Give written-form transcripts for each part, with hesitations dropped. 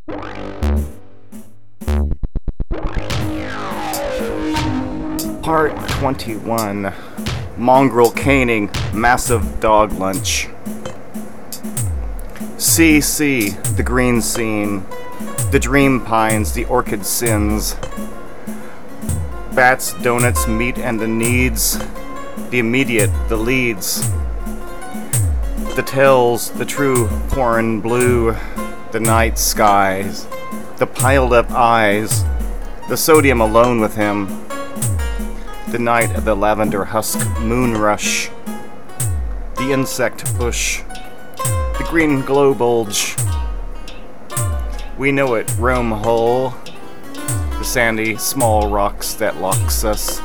Part 21. Mongrel caning, massive dog lunch. See, the green scene, the dream pines, the orchid sins. Bats, donuts, meat, and the needs, the immediate, the leads. The tells, the true foreign blue, the night skies, the piled up eyes, the sodium alone with him, the night of the lavender husk moon rush, the insect bush, the green glow bulge. We know it, Rome hole, the sandy small rocks that locks us.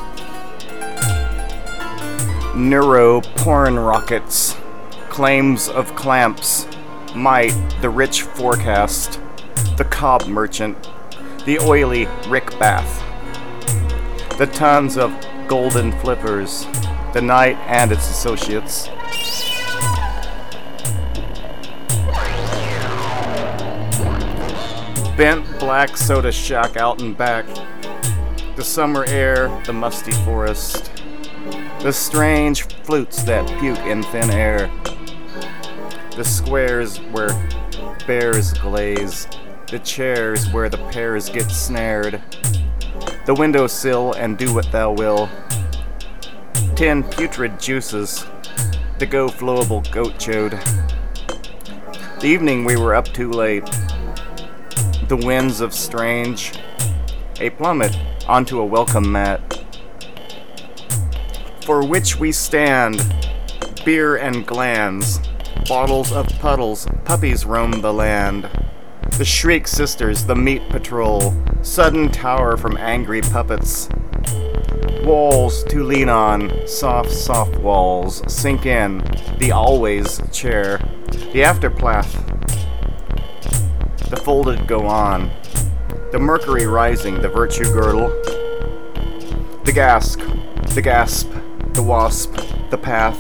Neuro porn rockets, claims of clamps, might, the rich forecast, the cob merchant, the oily Rick Bath, the tons of golden flippers, the night and its associates. Bent black soda shack out and back, the summer air, the musty forest, the strange flutes that puke in thin air, the squares where bears glaze, the chairs where the pears get snared, the windowsill and do what thou will, 10 putrid juices, the go flowable goat chode. The evening we were up too late, the winds of strange, a plummet onto a welcome mat, for which we stand, beer and glands, bottles of puddles, puppies roam the land. The shriek sisters, the meat patrol, sudden tower from angry puppets. Walls to lean on, soft walls, sink in, the always chair, the afterplath, the folded go on, the mercury rising, the virtue girdle, the gasp, the wasp, the path.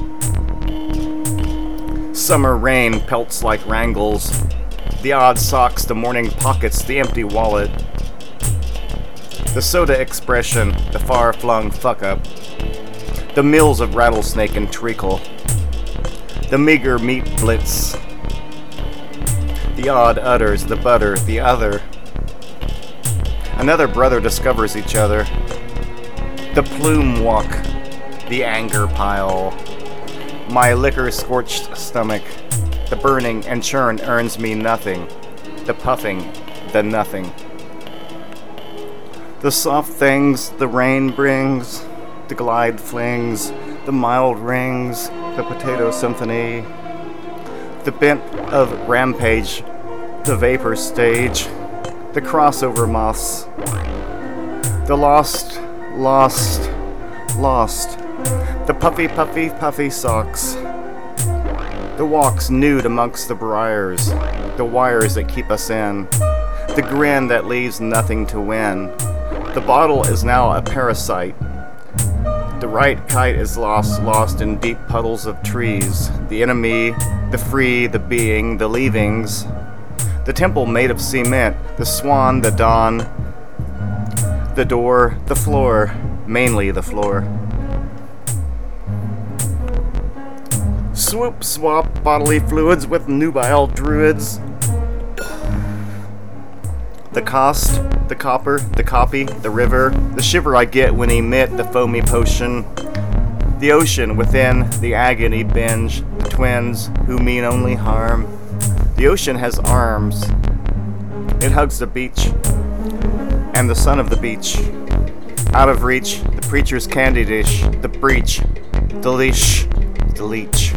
Summer rain pelts like wrangles, the odd socks, the morning pockets, the empty wallet, the soda expression, the far-flung fuck-up, the mills of rattlesnake and treacle, the meager meat blitz, the odd udders, the butter, the other. Another brother discovers each other, the plume walk, the anger pile, my liquor-scorched stomach, the burning and churn earns me nothing, the puffing, the nothing. The soft things the rain brings, the glide flings, the mild rings, the potato symphony, the bent of rampage, the vapor stage, the crossover moths, the lost, the puffy socks, the walks nude amongst the briars, the wires that keep us in, the grin that leaves nothing to win. The bottle is now a parasite. The right kite is lost in deep puddles of trees. The enemy, the free, the being, the leavings. The temple made of cement, the swan, the dawn, the door, the floor, mainly the floor. Swoop swap bodily fluids with nubile druids. The cost, the copper, the copy, the river, the shiver I get when emit the foamy potion. The ocean within, the agony binge, the twins who mean only harm. The ocean has arms. It hugs the beach and the son of the beach. Out of reach, the preacher's candy dish, the breach, the leash, the leech.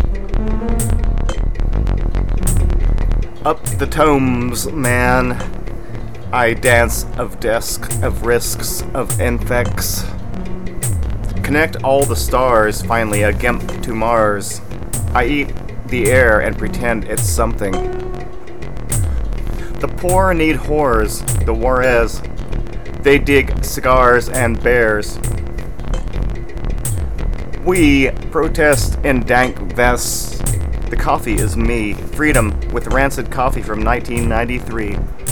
Up the tomes, man. I dance of desk, of risks, of infects. Connect all the stars, finally a gimp to Mars. I eat the air and pretend it's something. The poor need whores, the Juarez. They dig cigars and bears. We protest in dank vests. The coffee is me. Freedom with rancid coffee from 1993.